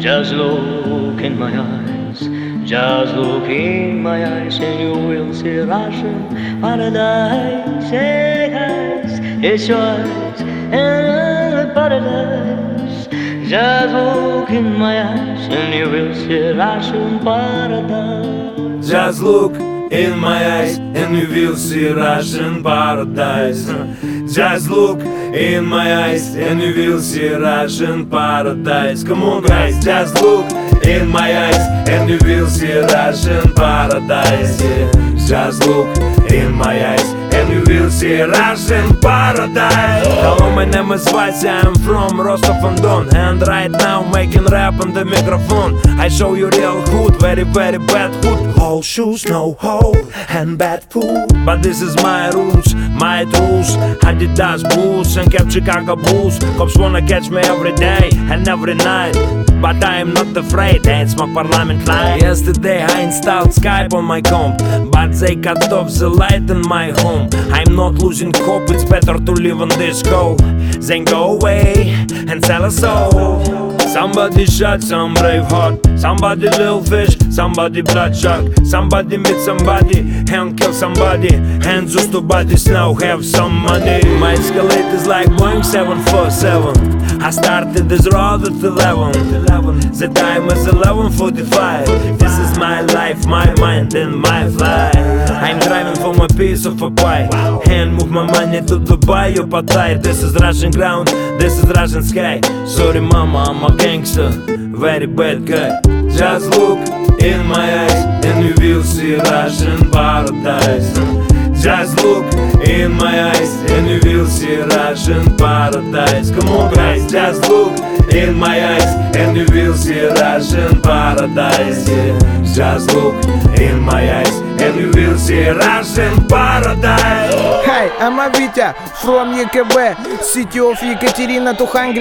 Just look in my eyes, just look in my eyes, and you will see Russian paradise. Hey guys, it's your eyes and paradise. Just look in my eyes, and you will see Russian paradise. Just look in my eyes and you will see Russian paradise. Just look in my eyes and you will see Russian paradise. Come on guys, just look in my eyes and you will see Russian paradise. Yeah. Just look in my eyes and you will see Russian paradise. Hello, my name is Vasya, I'm from Rostov-on-Don, and right now making rap on the microphone. I show you real hood, very very bad hood. All shoes, no hole, and bad food. But this is my rules, my rules. Adidas boots and kept Chicago Bulls. Cops wanna catch me every day and every night, but I am not afraid, I ain't smoke parliament line. Yesterday I installed Skype on my comp, but they cut off the light in my home. I'm not losing hope, it's better to live on this go than go away and sell a soul. Somebody shot some brave heart, somebody little fish, somebody bloodshot, somebody meet somebody and kill somebody, and those two bodies now have some money. My escalate is like Boeing 747. I started this road at 11. The time is 11:45. This is my life, my mind and my flight. I'm driving for my piece of a pie and move my money to Dubai or Pattaya. This is Russian ground, this is Russian sky. Sorry mama, I'm a gangster, very bad guy. Just look in my eyes and you will see Russian paradise. Just look in my eyes and you will see Russian paradise. Come on guys, just look in my eyes and you will see Russian paradise. Yeah. Just look in my eyes and you will see Russian paradise. Hi, I'm Avitya from YKB, city of Yekaterina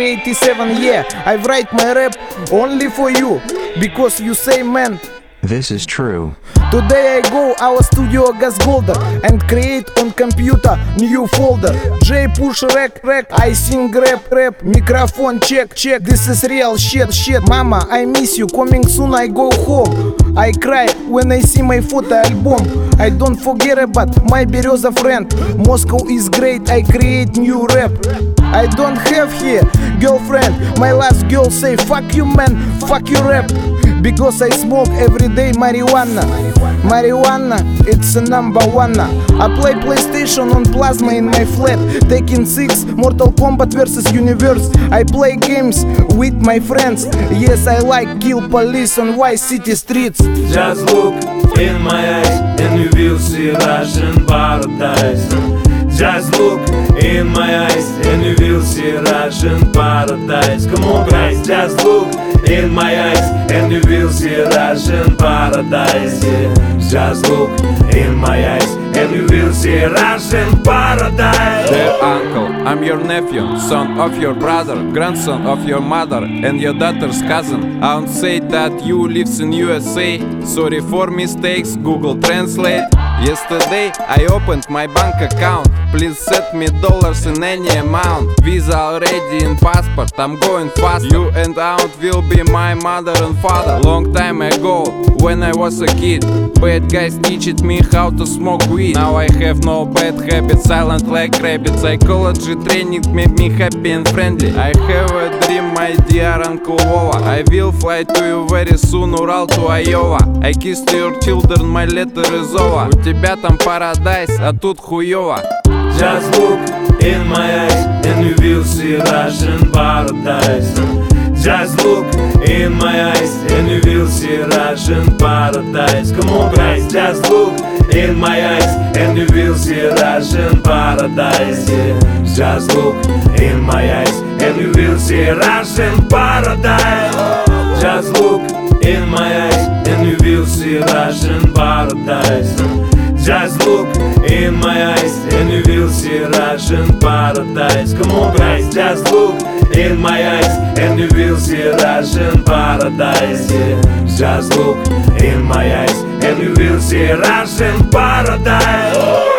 287. Yeah, I write my rap only for you, because you say man. This is true. Today I go our studio Gasgolder and create on computer new folder. J push rec, I sing rap, microphone check. This is real shit. Mama, I miss you, coming soon I go home. I cry when I see my photo album. I don't forget about my Bereza friend. Moscow is great, I create new rap. I don't have here girlfriend. My last girl say fuck you man, fuck you rap. Because I smoke every day marijuana. Marijuana, it's a number one. I play PlayStation on plasma in my flat, Tekken 6, Mortal Kombat vs Universe. I play games with my friends. Yes, I like kill police on Vice City streets. Just look in my eyes and you will see Russian paradise. Just look in my eyes and you will see Russian paradise. Come on guys, just look in my eyes and you will see Russian paradise. Yeah. Just look in my eyes and you will see Russian paradise. Dear uncle, I'm your nephew, son of your brother, grandson of your mother, and your daughter's cousin. I won't say that you lives in USA. Sorry for mistakes, Google Translate. Yesterday I opened my bank account. Please send me dollars in any amount. Visa already in passport, I'm going fast. You and aunt will be my mother and father. Long time ago, when I was a kid, bad guys teached me how to smoke weed. Now I have no bad habits, silent like rabbit. Psychology training made me happy and friendly. I have a dream, my dear Uncle Vova. I will fly to you very soon, Ural to Iowa. I kissed your children, my letter is over. У тебя там paradise, а тут хуёво. Just look in my eyes and you will see Russian paradise. Just look in my eyes and you will see Russian paradise. Come on guys, just look in my eyes and you will see Russian paradise. Yeah. Just look in my eyes and you will see Russian paradise. Just look in my eyes and you will see Russian paradise. Just look in my eyes and you will see Russian paradise. Come on guys, just look in my eyes and you will see Russian paradise. Yeah. Just look in my eyes and you will see Russian paradise.